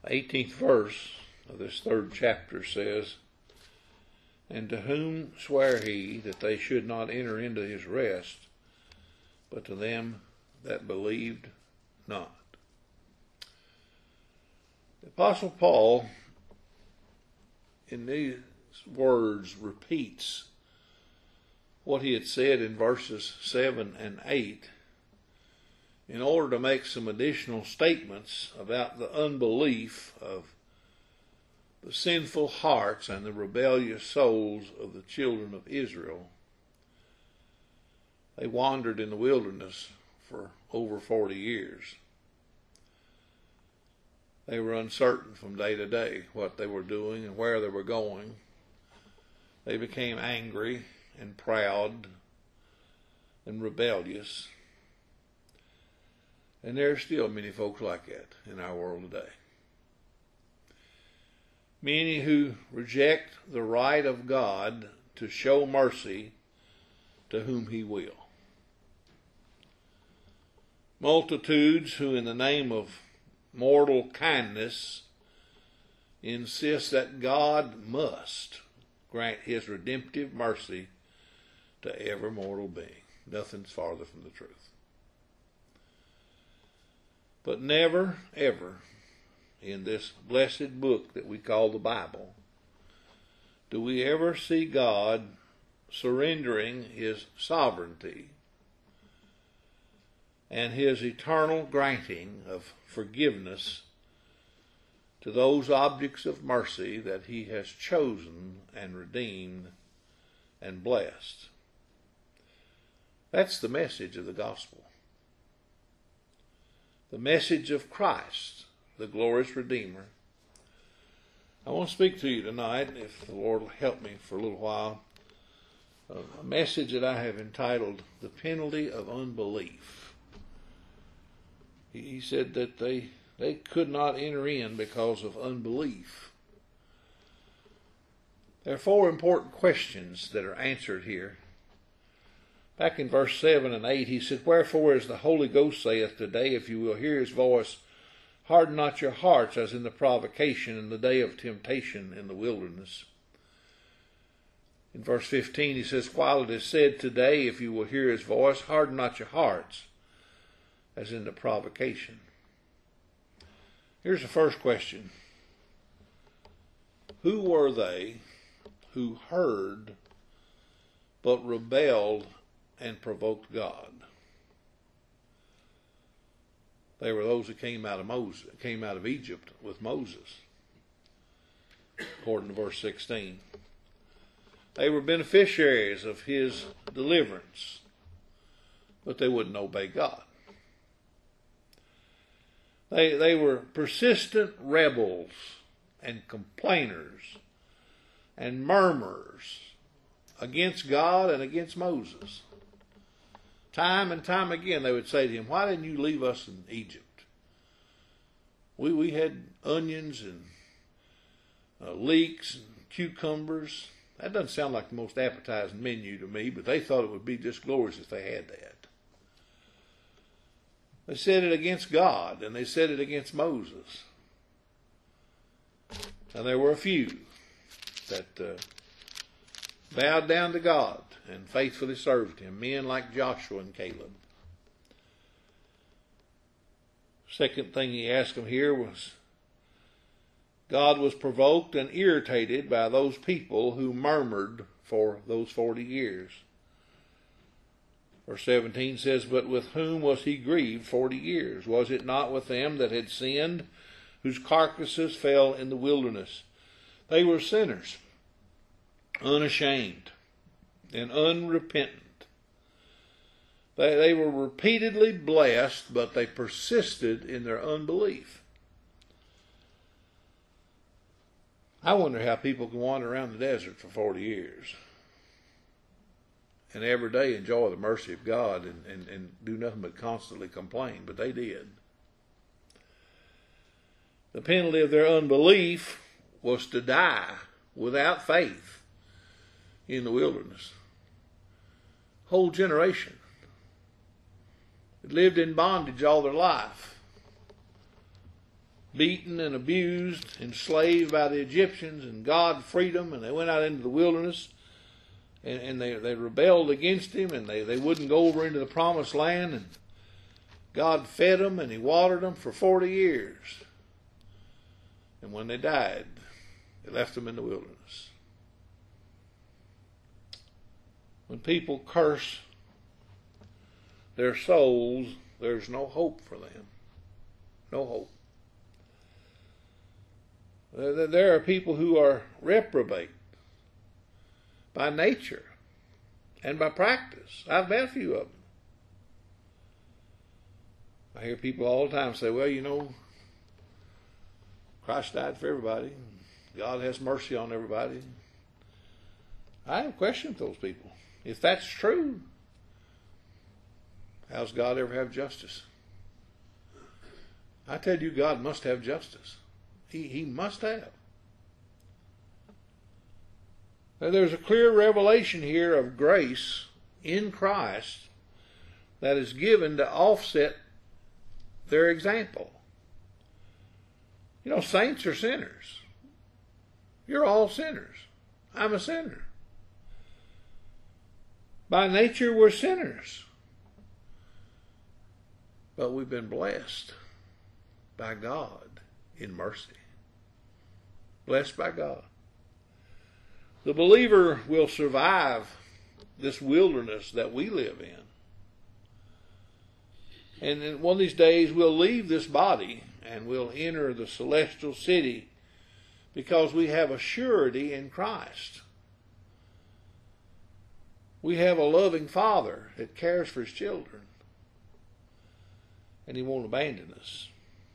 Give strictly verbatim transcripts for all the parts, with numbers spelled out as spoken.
eighteenth verse of this third chapter says, "And to whom sware he that they should not enter into his rest, but to them that believed not?" The Apostle Paul, in these words, repeats what he had said in verses seven and eight in order to make some additional statements about the unbelief of the sinful hearts and the rebellious souls of the children of Israel. They wandered in the wilderness for over forty years. They were uncertain from day to day what they were doing and where they were going. They became angry and proud and rebellious. And there are still many folks like that in our world today. Many who reject the right of God to show mercy to whom he will. Multitudes who, in the name of mortal kindness, insist that God must grant his redemptive mercy to every mortal being. Nothing's farther from the truth. But never, ever, in this blessed book that we call the Bible, do we ever see God surrendering his sovereignty and his eternal granting of forgiveness to those objects of mercy that he has chosen and redeemed and blessed. That's the message of the gospel. The message of Christ, the glorious Redeemer. I want to speak to you tonight, if the Lord will help me for a little while, a message that I have entitled, "The Penalty of Unbelief." He said that they, they could not enter in because of unbelief. There are four important questions that are answered here. Back in verse seven and eight, he said, "Wherefore, as the Holy Ghost saith today, if you will hear his voice, harden not your hearts as in the provocation in the day of temptation in the wilderness." In verse fifteen, he says, "While it is said today, if you will hear his voice, harden not your hearts as in the provocation." Here's the first question. Who were they who heard but rebelled and provoked God? They were those that came out of Moses, came out of Egypt with Moses, according to verse sixteen. They were beneficiaries of his deliverance, but they wouldn't obey God. They, they were persistent rebels and complainers and murmurers against God and against Moses. Time and time again they would say to him, "Why didn't you leave us in Egypt? We, we had onions and uh, leeks and cucumbers." That doesn't sound like the most appetizing menu to me, but they thought it would be just glorious if they had that. They said it against God, and they said it against Moses. And there were a few that uh, bowed down to God and faithfully served him, men like Joshua and Caleb. Second thing he asked them here was, God was provoked and irritated by those people who murmured for those forty years. Verse seventeen says, "But with whom was he grieved forty years? Was it not with them that had sinned, whose carcasses fell in the wilderness?" They were sinners, unashamed and unrepentant. They, they were repeatedly blessed, but they persisted in their unbelief. I wonder how people can wander around the desert for forty years and every day enjoy the mercy of God and, and, and do nothing but constantly complain, but they did. The penalty of their unbelief was to die without faith in the wilderness. Whole generation that lived in bondage all their life beaten and abused, enslaved by the Egyptians, and God freed them, and they went out into the wilderness, and, and they, they rebelled against him, and they, they wouldn't go over into the promised land, and God fed them, and he watered them for forty years. And when they died, he left them in the wilderness. When people curse their souls, there's no hope for them. No hope. There are people who are reprobate by nature and by practice. I've met a few of them. I hear people all the time say, well, you know, Christ died for everybody. God has mercy on everybody. I have questioned those people. If that's true, how's God ever have justice? I tell you, God must have justice. He, he must have. Now, there's a clear revelation here of grace in Christ that is given to offset their example. You know, saints are sinners. You're all sinners. I'm a sinner. By nature, we're sinners. But we've been blessed by God in mercy. Blessed by God. The believer will survive this wilderness that we live in. And in one of these days we'll leave this body and we'll enter the celestial city because we have a surety in Christ. We have a loving Father that cares for his children. And he won't abandon us.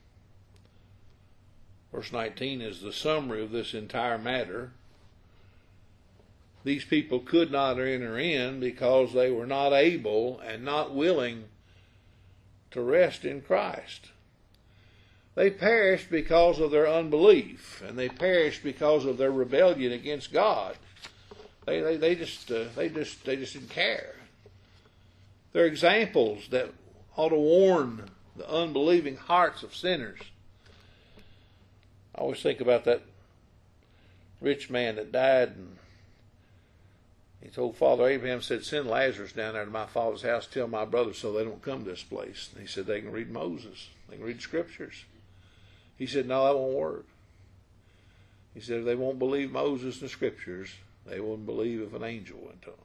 Verse nineteen is the summary of this entire matter. These people could not enter in because they were not able and not willing to rest in Christ. They perished because of their unbelief, and they perished because of their rebellion against God. They they, they just uh, they just they just didn't care. They're examples that ought to warn the unbelieving hearts of sinners. I always think about that rich man that died, and he told Father Abraham, said, send Lazarus down there to my father's house, tell my brothers so they don't come to this place. And he said, they can read Moses. They can read the scriptures. He said, no, that won't work. He said, if they won't believe Moses and the scriptures, they won't believe if an angel went to them.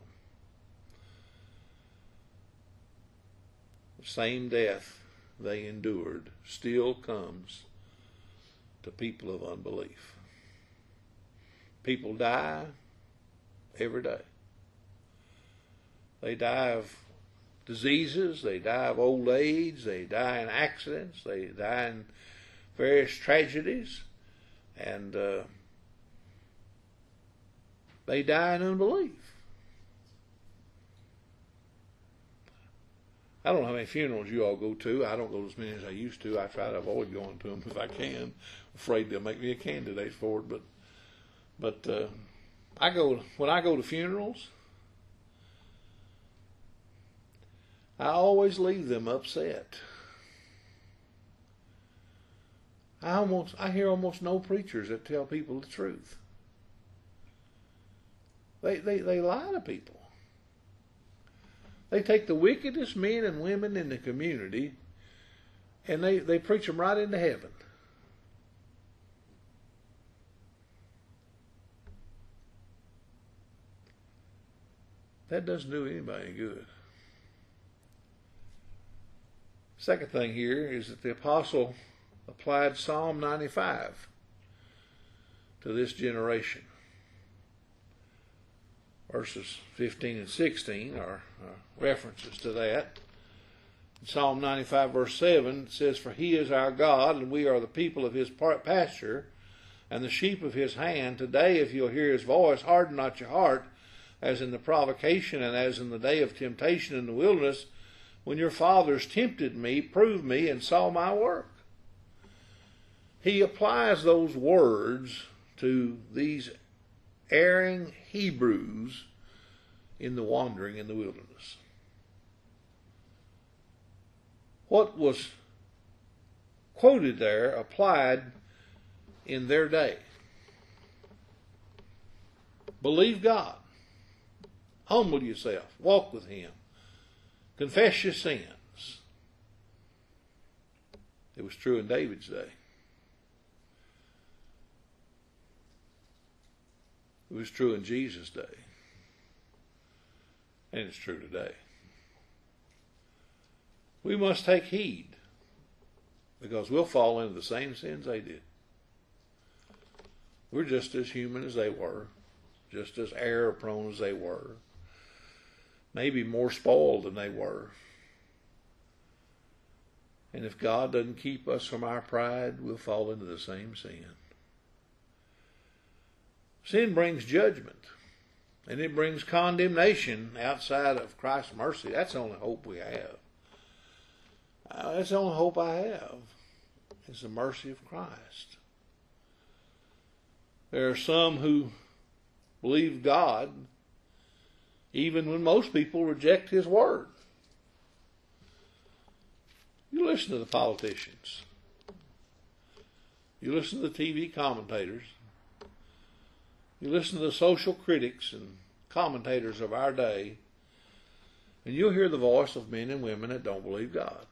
The same death they endured still comes to people of unbelief. People die every day. They die of diseases, they die of old age, they die in accidents, they die in various tragedies, and uh, they die in unbelief. I don't know how many funerals you all go to. I don't go to as many as I used to. I try to avoid going to them if I can. Afraid they'll make me a candidate for it. But, but uh, I go when I go to funerals, I always leave them upset. I almost I hear almost no preachers that tell people the truth. They they they lie to people. They take the wickedest men and women in the community and they, they preach them right into heaven. That doesn't do anybody good. Second thing here is that the apostle applied Psalm ninety-five to this generation. Verses fifteen and sixteen are uh, references to that. In Psalm ninety-five verse seven it says, for he is our God, and we are the people of his pasture, and the sheep of his hand. Today, if you'll hear his voice, harden not your heart, as in the provocation and as in the day of temptation in the wilderness, when your fathers tempted me, proved me, and saw my work. He applies those words to these erring Hebrews in the wandering in the wilderness. What was quoted there applied in their day. Believe God. Humble yourself. Walk with Him. Confess your sins. It was true in David's day. It was true in Jesus' day. And it's true today. We must take heed, because we'll fall into the same sins they did. We're just as human as they were, just as error-prone as they were, maybe more spoiled than they were. And if God doesn't keep us from our pride, we'll fall into the same sin. Sin brings judgment, and it brings condemnation outside of Christ's mercy. That's the only hope we have. Uh, that's the only hope I have, is the mercy of Christ. There are some who believe God even when most people reject His word. You listen to the politicians. You listen to the T V commentators. You listen to the social critics and commentators of our day, and you'll hear the voice of men and women that don't believe God.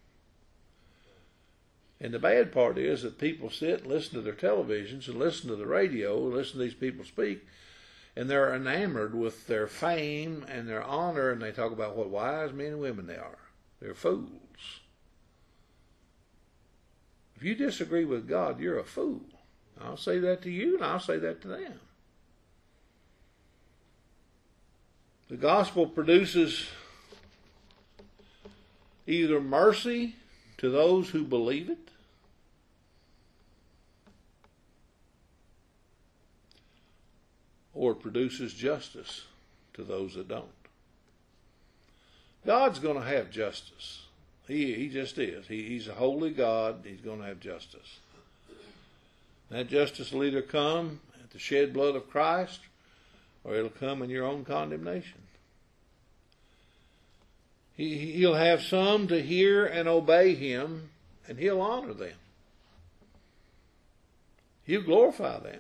And the bad part is that people sit and listen to their televisions and listen to the radio and listen to these people speak, and they're enamored with their fame and their honor, and they talk about what wise men and women they are. They're fools. If you disagree with God, you're a fool. I'll say that to you, and I'll say that to them. The gospel produces either mercy to those who believe it, or it produces justice to those that don't. God's going to have justice. He, he just is. He, he's a holy God. He's going to have justice. That justice will either come at the shed blood of Christ, or it'll come in your own condemnation. He, he'll have some to hear and obey Him, and He'll honor them. He'll glorify them.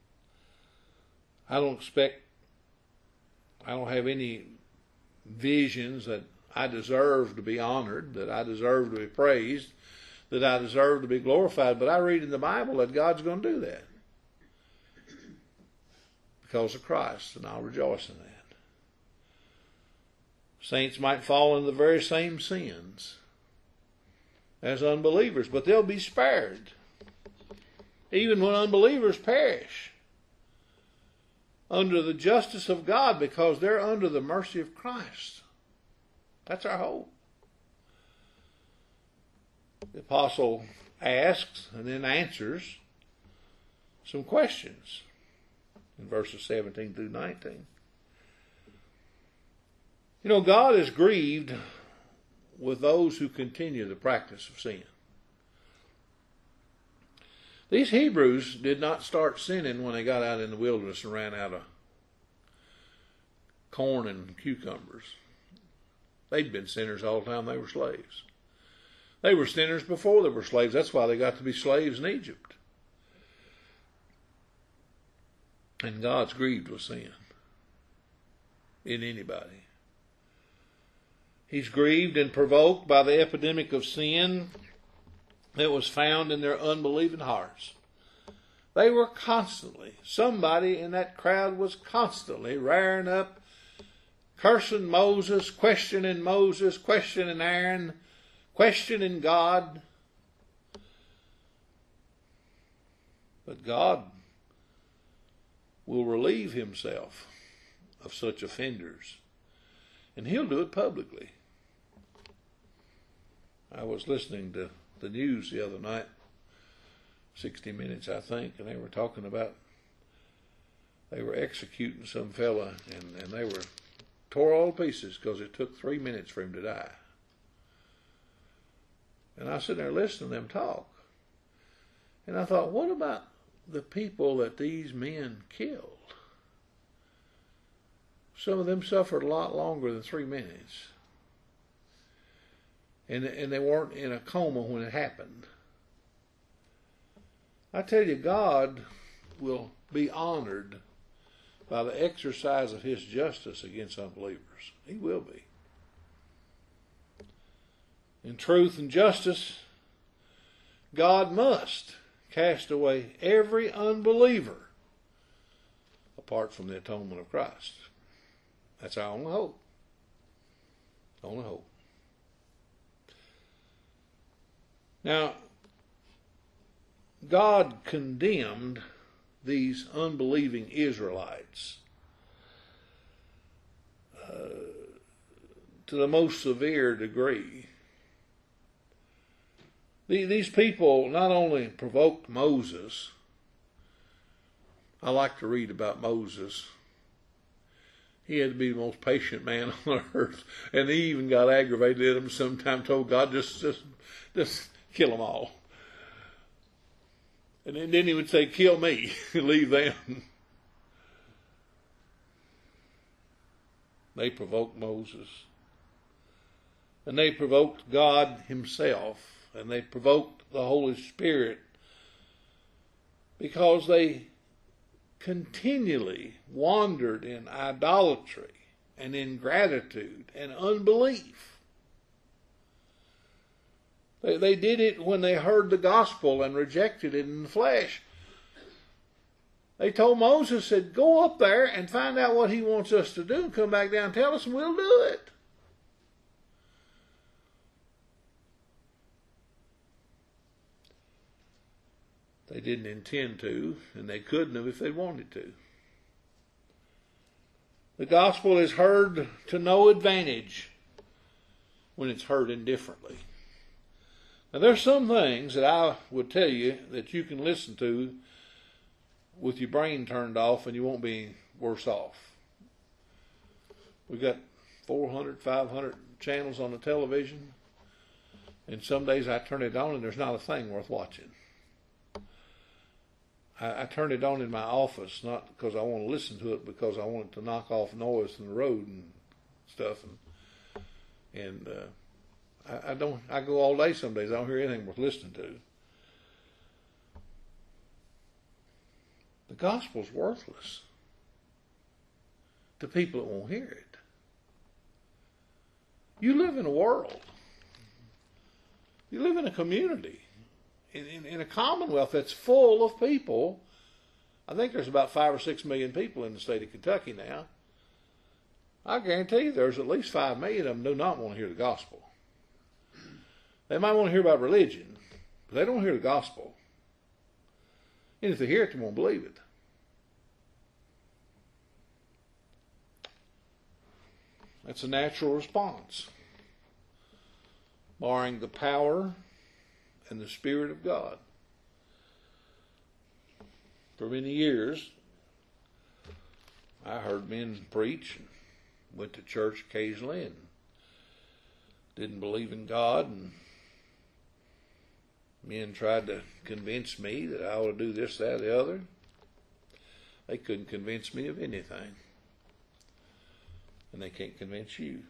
I don't expect, I don't have any visions that I deserve to be honored, that I deserve to be praised, that I deserve to be glorified, but I read in the Bible that God's going to do that because of Christ, and I'll rejoice in that. Saints might fall into the very same sins as unbelievers, but they'll be spared. Even when unbelievers perish under the justice of God, because they're under the mercy of Christ. That's our hope. The apostle asks and then answers some questions in verses seventeen through nineteen. You know, God is grieved with those who continue the practice of sin. These Hebrews did not start sinning when they got out in the wilderness and ran out of corn and cucumbers. They'd been sinners all the time they were slaves. They were sinners before they were slaves. That's why they got to be slaves in Egypt. And God's grieved with sin in anybody. He's grieved and provoked by the epidemic of sin that was found in their unbelieving hearts. They were constantly, somebody in that crowd was constantly rearing up, cursing Moses, questioning Moses, questioning Aaron, questioning God. But God will relieve Himself of such offenders, and He'll do it publicly. I was listening to the news the other night, sixty minutes I think, and they were talking about, they were executing some fella, and, and they were tore all to pieces because it took three minutes for him to die. And I was sitting there listening to them talk, and I thought, what about the people that these men killed? Some of them suffered a lot longer than three minutes. And, and they weren't in a coma when it happened. I tell you, God will be honored by the exercise of his justice against unbelievers. He will be. In truth and justice, God must cast away every unbeliever apart from the atonement of Christ. That's our only hope. Only hope. Now, God condemned these unbelieving Israelites uh, to the most severe degree. These people not only provoked Moses. I like to read about Moses. He had to be the most patient man on earth. And he even got aggravated at him sometimes, told God, just, just, just kill them all. And then he would say, kill me, leave them. They provoked Moses. And they provoked God himself. And they provoked the Holy Spirit because they continually wandered in idolatry and ingratitude and unbelief. They, they did it when they heard the gospel and rejected it in the flesh. They told Moses, said, go up there and find out what he wants us to do and come back down and tell us and we'll do it. They didn't intend to, and they couldn't have if they wanted to. The gospel is heard to no advantage when it's heard indifferently. Now, there's some things that I would tell you that you can listen to with your brain turned off and you won't be worse off. We've got four hundred, five hundred channels on the television, and some days I turn it on and there's not a thing worth watching. I, I turn it on in my office, not because I want to listen to it, because I want it to knock off noise from the road and stuff. And, and uh, I, I don't. I go all day some days. I don't hear anything worth listening to. The gospel's worthless to people that won't hear it. You live in a world. You live in a community. In, in, in a commonwealth that's full of people. I think there's about five or six million people in the state of Kentucky now. I guarantee you there's at least five million of them do not want to hear the gospel. They might want to hear about religion, but they don't want to hear the gospel. And if they hear it, they won't believe it. That's a natural response, barring the power and the Spirit of God. For many years, I heard men preach and went to church occasionally and didn't believe in God, and men tried to convince me that I ought to do this, that, or the other. They couldn't convince me of anything. And they can't convince you.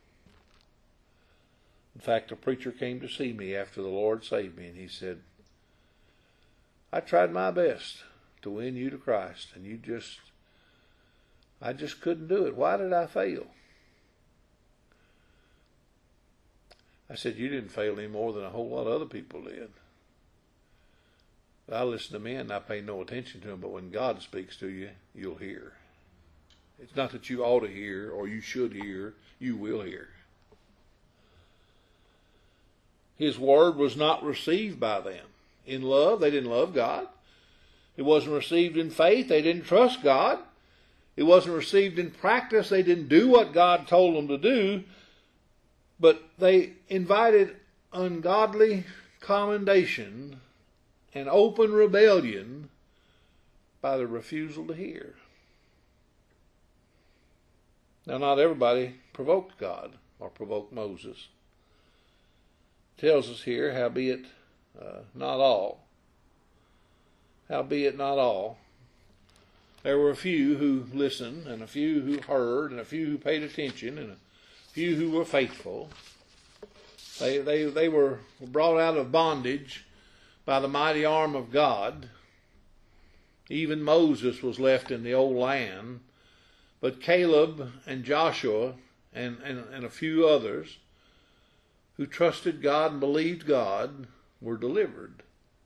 In fact, a preacher came to see me after the Lord saved me, and he said, I tried my best to win you to Christ, and you just, I just couldn't do it. Why did I fail? I said, you didn't fail any more than a whole lot of other people did. I listen to men and I pay no attention to them, but when God speaks to you, you'll hear. It's not that you ought to hear or you should hear, you will hear. His word was not received by them. In love, they didn't love God. It wasn't received in faith, they didn't trust God. It wasn't received in practice, they didn't do what God told them to do. But they invited ungodly commendation and open rebellion by the refusal to hear. Now, not everybody provoked God or provoked Moses. It tells us here, howbeit uh, not all. Howbeit not all. There were a few who listened, and a few who heard, and a few who paid attention, and a few who were faithful. They, they, they were brought out of bondage by the mighty arm of God, Even Moses was left in the old land, but Caleb and Joshua and, and, and a few others who trusted God and believed God were delivered.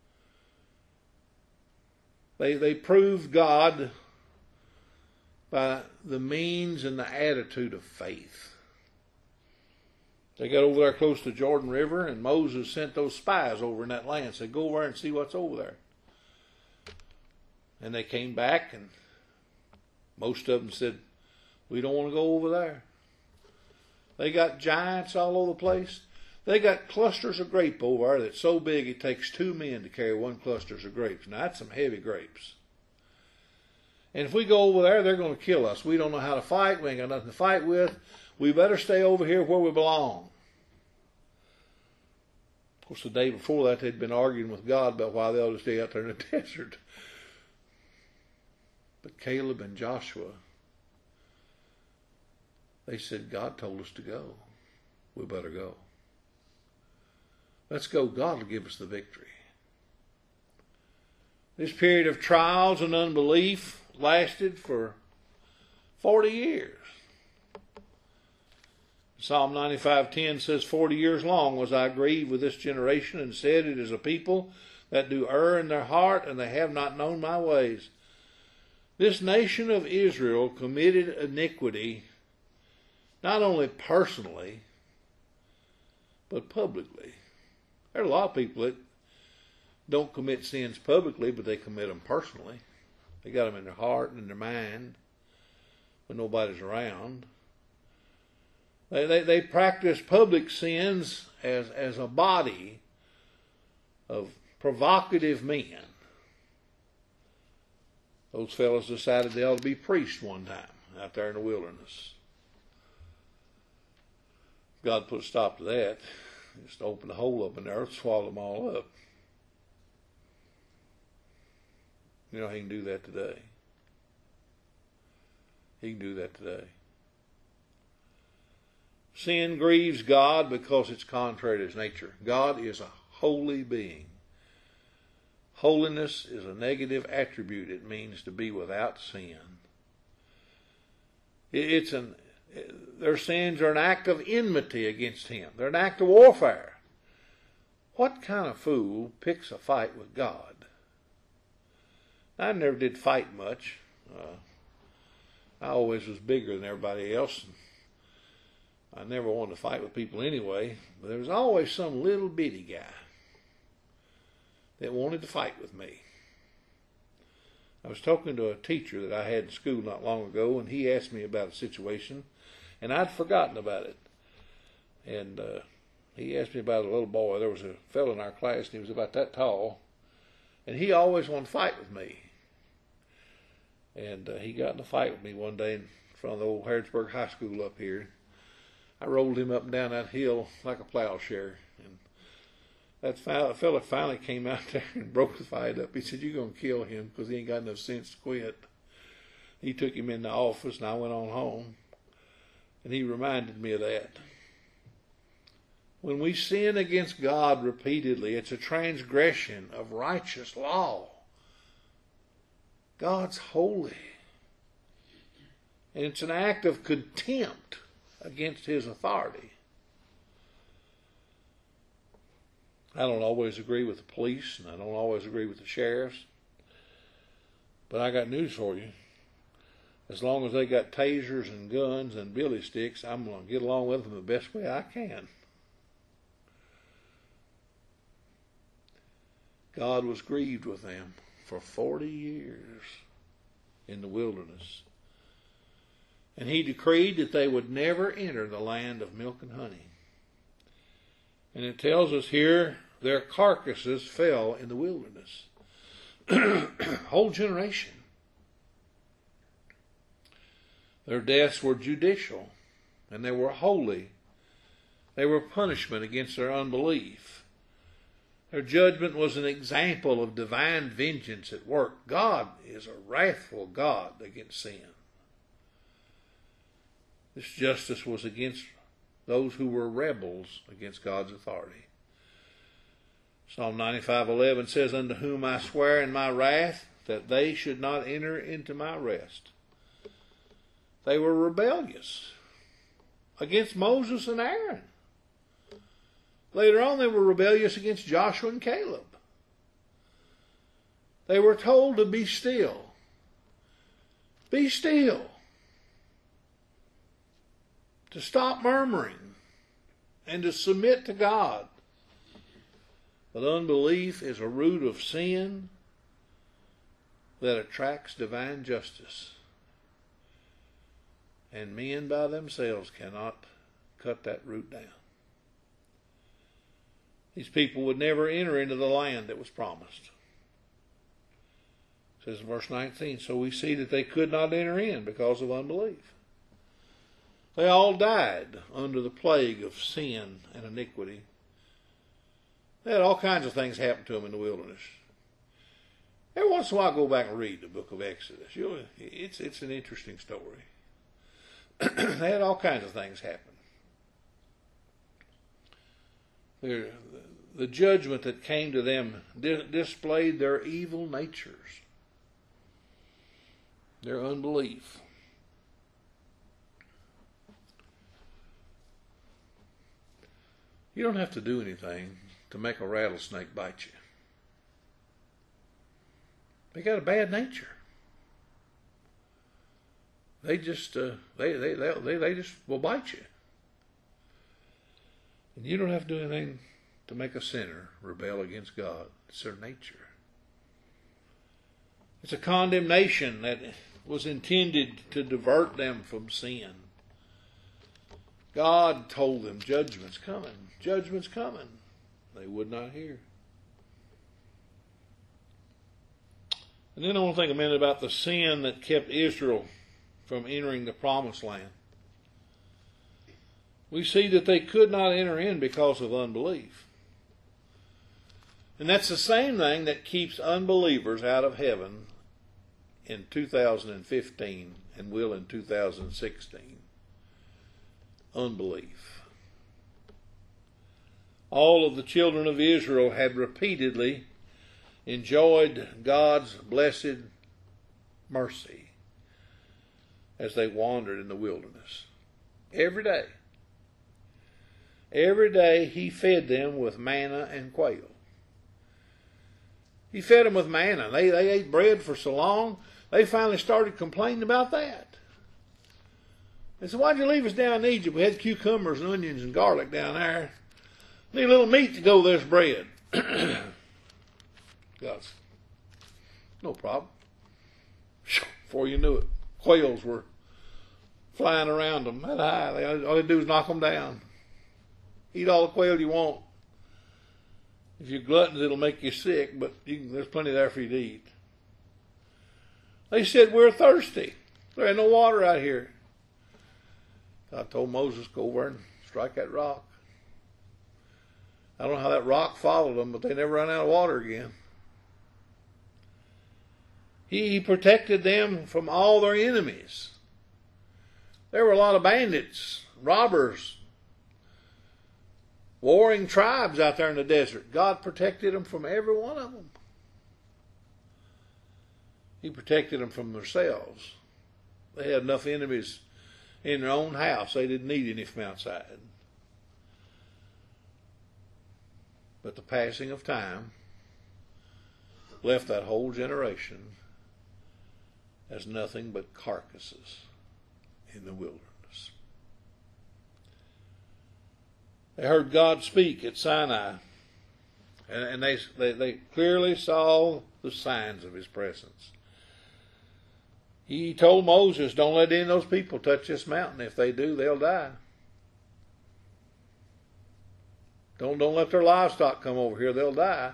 They, they proved God by the means and the attitude of faith. They got over there close to Jordan River, and Moses sent those spies over in that land and said, go over there and see what's over there. And they came back, and most of them said, we don't want to go over there. They got giants all over the place. They got clusters of grape over there that's so big it takes two men to carry one cluster of grapes. Now, that's some heavy grapes. And if we go over there, they're going to kill us. We don't know how to fight. We ain't got nothing to fight with. We better stay over here where we belong. Of course, the day before that, they'd been arguing with God about why they ought to stay out there in the desert. But Caleb and Joshua, they said, God told us to go. We better go. Let's go. God will give us the victory. This period of trials and unbelief lasted for forty years. Psalm ninety-five ten says, forty years long was I grieved with this generation, and said, it is a people that do err in their heart, and they have not known my ways. This nation of Israel committed iniquity not only personally, but publicly. There are a lot of people that don't commit sins publicly, but they commit them personally. They got them in their heart and in their mind when nobody's around. They, they, they practice public sins as, as a body of provocative men. Those fellows decided they ought to be priests one time out there in the wilderness. God put a stop to that. Just opened a hole up in the earth, swallowed them all up. You know, he can do that today. He can do that today. Sin grieves God because it's contrary to his nature. God is a holy being. Holiness is a negative attribute. It means to be without sin. It's an Their sins are an act of enmity against him. They're an act of warfare. What kind of fool picks a fight with God? I never did fight much. Uh, I always was bigger than everybody else. I never wanted to fight with people anyway. But there was always some little bitty guy that wanted to fight with me. I was talking to a teacher that I had in school not long ago, and he asked me about a situation, and I'd forgotten about it. And uh, he asked me about a little boy. There was a fellow in our class, and he was about that tall, and he always wanted to fight with me. And uh, he got in a fight with me one day in front of the old Harrodsburg High School up here. I rolled him up and down that hill like a plowshare. And that fellow finally came out there and broke the fight up. He said, you're going to kill him because he ain't got enough sense to quit. He took him in the office, and I went on home. And he reminded me of that. When we sin against God repeatedly, it's a transgression of righteous law. God's holy. And it's an act of contempt against his authority. I don't always agree with the police, and I don't always agree with the sheriffs. But I got news for you. As long as they got tasers and guns and billy sticks, I'm going to get along with them the best way I can. God was grieved with them for forty years in the wilderness. And he decreed that they would never enter the land of milk and honey. And it tells us here, their carcasses fell in the wilderness. Whole generation. Their deaths were judicial, and they were holy. They were punishment against their unbelief. Their judgment was an example of divine vengeance at work. God is a wrathful God against sin. This justice was against those who were rebels against God's authority. Psalm ninety-five eleven says, unto whom I swear in my wrath, that they should not enter into my rest. They were rebellious against Moses and Aaron. Later on, they were rebellious against Joshua and Caleb. They were told to be still. Be still. To stop murmuring and to submit to God. But unbelief is a root of sin that attracts divine justice. And men by themselves cannot cut that root down. These people would never enter into the land that was promised. It says in verse nineteen, so we see that they could not enter in because of unbelief. They all died under the plague of sin and iniquity. They had all kinds of things happen to them in the wilderness. Every once in a while, I go back and read the book of Exodus. You'll, it's, it's an interesting story. They had all kinds of things happen. Their, the judgment that came to them di- displayed their evil natures, their unbelief. You don't have to do anything to make a rattlesnake bite you. They got a bad nature. They just uh, they, they they they just will bite you. And you don't have to do anything to make a sinner rebel against God. It's their nature. It's a condemnation that was intended to divert them from sin. God told them, judgment's coming. Judgment's coming. They would not hear. And then I want to think a minute about the sin that kept Israel from entering the promised land. We see that they could not enter in because of unbelief. And that's the same thing that keeps unbelievers out of heaven in two thousand fifteen and will in two thousand sixteen. Unbelief. All of the children of Israel had repeatedly enjoyed God's blessed mercy as they wandered in the wilderness. Every day. Every day he fed them with manna and quail. He fed them with manna. They, they ate bread for so long, they finally started complaining about that. They said, why'd you leave us down in Egypt? We had cucumbers and onions and garlic down there. Need a little meat to go with this bread. God's, no problem. Before you knew it, quails were flying around them that high. They, all they do is knock them down. Eat all the quail you want. If you're gluttons, it'll make you sick, but you can, there's plenty there for you to eat. They said, we're thirsty. There ain't no water out here. God told Moses, go over and strike that rock. I don't know how that rock followed them, but they never ran out of water again. He protected them from all their enemies. There were a lot of bandits, robbers, warring tribes out there in the desert. God protected them from every one of them. He protected them from themselves. They had enough enemies in their own house. They didn't need any from outside. But the passing of time left that whole generation as nothing but carcasses in the wilderness. They heard God speak at Sinai, and, and they, they, they clearly saw the signs of his presence. He told Moses, don't let any of those people touch this mountain. If they do, they'll die. Don't, don't let their livestock come over here. They'll die.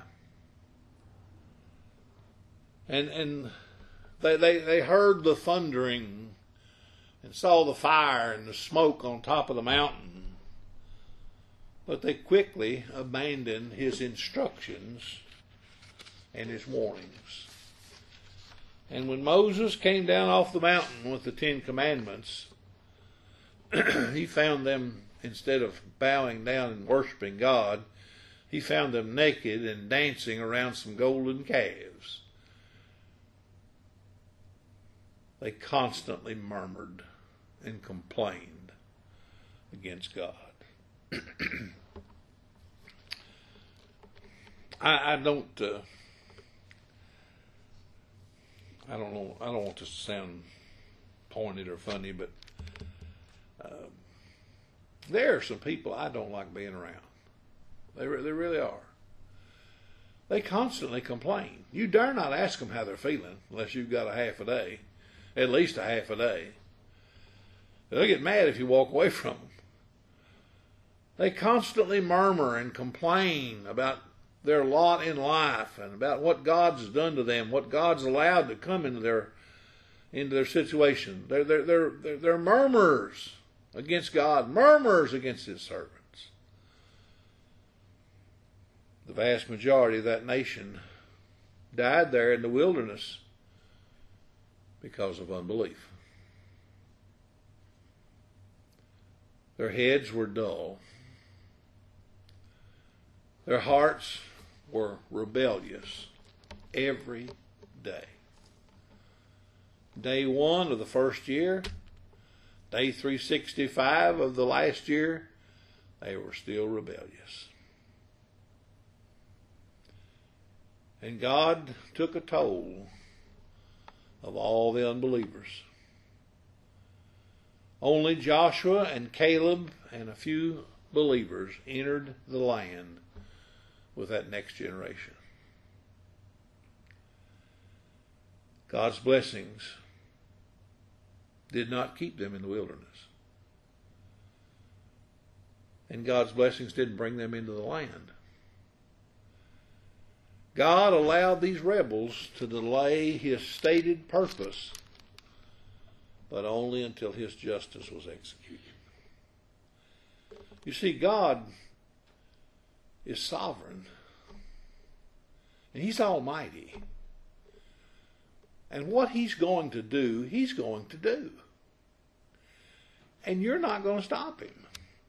And and they, they, they heard the thundering and saw the fire and the smoke on top of the mountain. But they quickly abandoned his instructions and his warnings. And when Moses came down off the mountain with the Ten Commandments, he found them, instead of bowing down and worshiping God, he found them naked and dancing around some golden calves. They constantly murmured and complained against God. I, I don't. Uh, I don't know. I don't want this to sound pointed or funny, but uh, there are some people I don't like being around. They re- they really are. They constantly complain. You dare not ask them how they're feeling unless you've got a half a day, at least a half a day. They'll get mad if you walk away from them. They constantly murmur and complain about their lot in life and about what God's done to them, what God's allowed to come into their into their situation. They're they're they're they're, they're murmurers against God, murmurers against His servants. The vast majority of that nation died there in the wilderness because of unbelief. Their heads were dull. Their hearts were rebellious every day. Day one of the first year, day three sixty-five of the last year, they were still rebellious. And God took a toll of all the unbelievers. Only Joshua and Caleb and a few believers entered the land with that next generation. God's blessings did not keep them in the wilderness. And God's blessings didn't bring them into the land. God allowed these rebels to delay His stated purpose, but only until His justice was executed. You see, God is sovereign, and He's almighty. And what He's going to do, He's going to do. And you're not going to stop Him.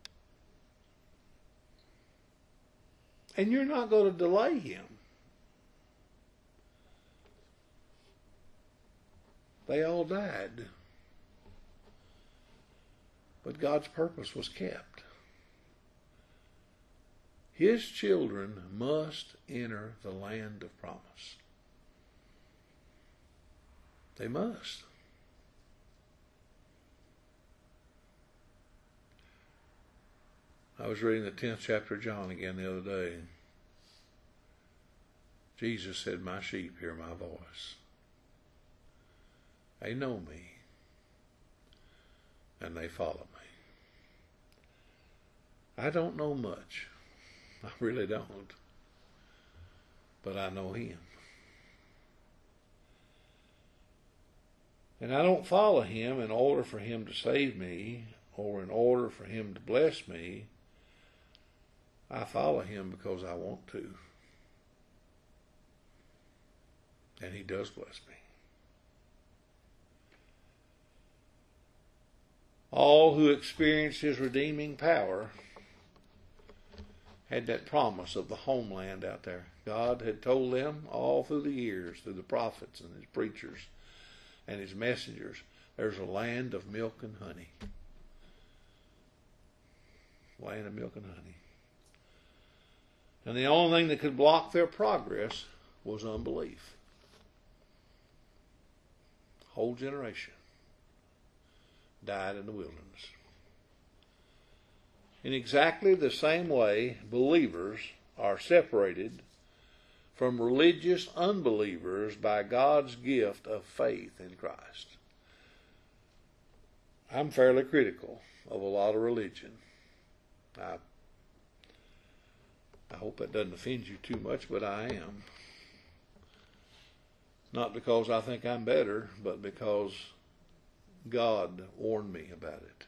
And you're not going to delay Him. They all died. But God's purpose was kept. His children must enter the land of promise. They must. I was reading the tenth chapter of John again the other day. Jesus said, "My sheep hear my voice. They know me, and they follow me." I don't know much. I really don't. But I know Him. And I don't follow Him in order for Him to save me or in order for Him to bless me. I follow Him because I want to. And He does bless me. All who experienced His redeeming power had that promise of the homeland out there. God had told them all through the years, through the prophets and His preachers and His messengers, there's a land of milk and honey. Land of milk and honey. And the only thing that could block their progress was unbelief. Whole generation died in the wilderness. In exactly the same way, believers are separated from religious unbelievers by God's gift of faith in Christ. I'm fairly critical of a lot of religion. I, I hope that doesn't offend you too much, but I am. Not because I think I'm better, but because God warned me about it.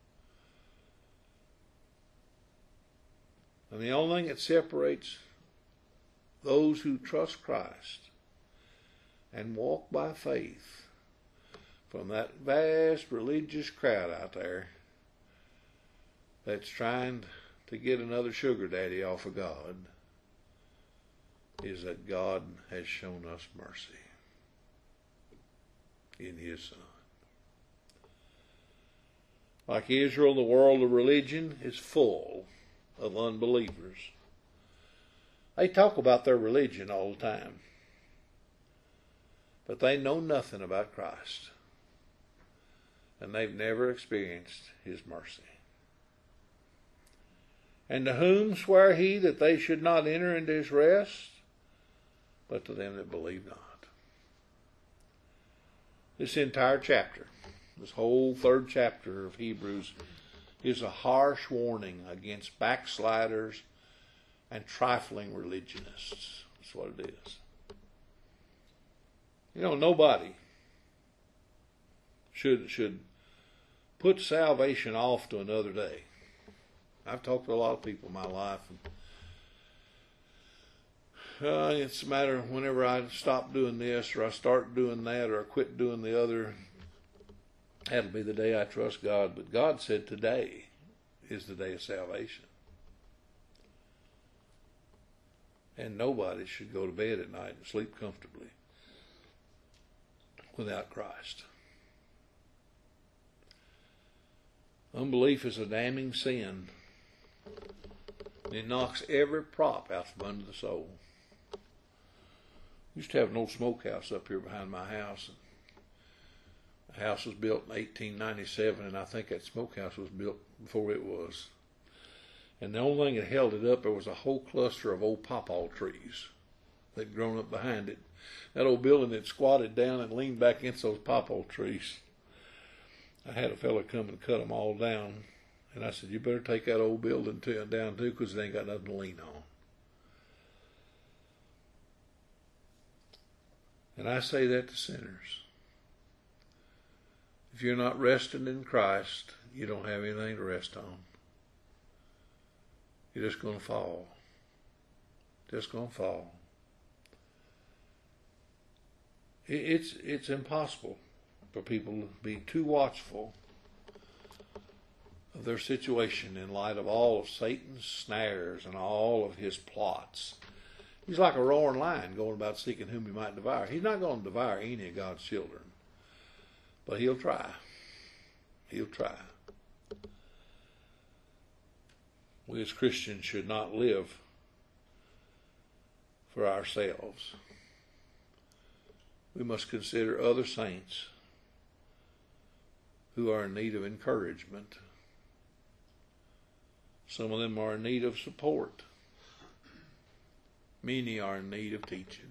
And the only thing that separates those who trust Christ and walk by faith from that vast religious crowd out there that's trying to get another sugar daddy off of God is that God has shown us mercy in His Son. Like Israel, the world of religion is full of unbelievers. They talk about their religion all the time, but they know nothing about Christ, and they've never experienced His mercy. And to whom sware He that they should not enter into His rest? But to them that believe not. This entire chapter, this whole third chapter of Hebrews, is a harsh warning against backsliders and trifling religionists. That's what it is. You know, nobody should should put salvation off to another day. I've talked to a lot of people in my life, and uh, it's a matter of whenever I stop doing this, or I start doing that, or I quit doing the other, that'll be the day I trust God. But God said today is the day of salvation. And nobody should go to bed at night and sleep comfortably without Christ. Unbelief is a damning sin. It knocks every prop out from under the soul. We used to have an old smokehouse up here behind my house. The house was built in eighteen ninety-seven, and I think that smokehouse was built before it was. And the only thing that held it up, there was a whole cluster of old pawpaw trees that had grown up behind it. That old building had squatted down and leaned back against those pawpaw trees. I had a fella come and cut them all down. And I said, you better take that old building to, down too, because it ain't got nothing to lean on. And I say that to sinners. If you're not resting in Christ, you don't have anything to rest on. You're just going to fall. Just going to fall. It, it's, it's impossible for people to be too watchful of their situation in light of all of Satan's snares and all of his plots. He's like a roaring lion going about seeking whom he might devour. He's not going to devour any of God's children, but he'll try. He'll try. We as Christians should not live for ourselves. We must consider other saints who are in need of encouragement. Some of them are in need of support. Many are in need of teaching.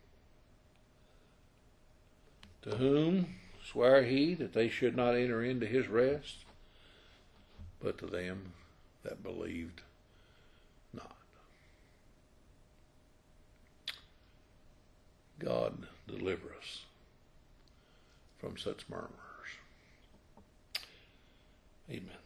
To whom sware He that they should not enter into His rest? But to them that believed not. God deliver us from such murmurers. Amen.